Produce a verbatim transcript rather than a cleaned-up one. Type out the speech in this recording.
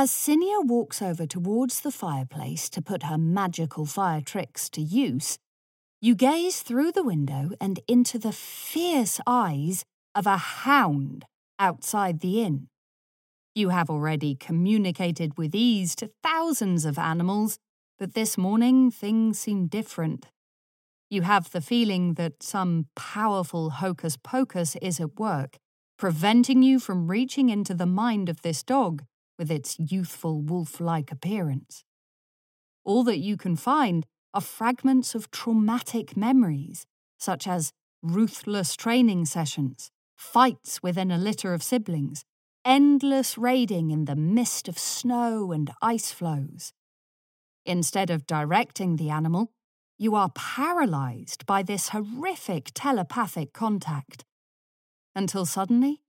As Cinia walks over towards the fireplace to put her magical fire tricks to use, you gaze through the window and into the fierce eyes of a hound outside the inn. You have already communicated with ease to thousands of animals, but this morning things seem different. You have the feeling that some powerful hocus-pocus is at work, preventing you from reaching into the mind of this dog with its youthful wolf-like appearance. All that you can find are fragments of traumatic memories, such as ruthless training sessions, fights within a litter of siblings, endless raiding in the mist of snow and ice floes. Instead of directing the animal, you are paralyzed by this horrific telepathic contact. Until suddenly,